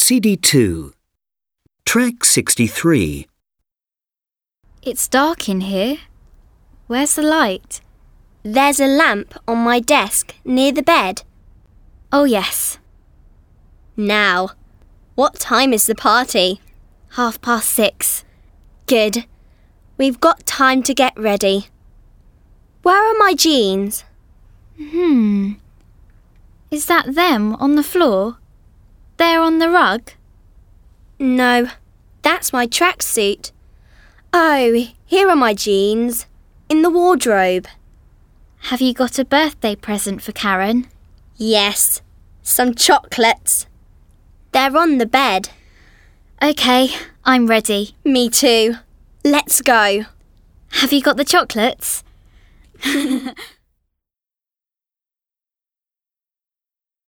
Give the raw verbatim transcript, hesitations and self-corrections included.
C D two. Track sixty-three. It's dark in here. Where's the light? There's a lamp on my desk near the bed. Oh, yes. Now, what time is the party? Half past six. Good. We've got time to get ready. Where are my jeans? Hmm. Is that them on the floor? They're on the rug? No, that's my tracksuit. Oh, here are my jeans. In the wardrobe. Have you got a birthday present for Karen? Yes, some chocolates. They're on the bed. OK, I'm ready. Me too. Let's go. Have you got the chocolates?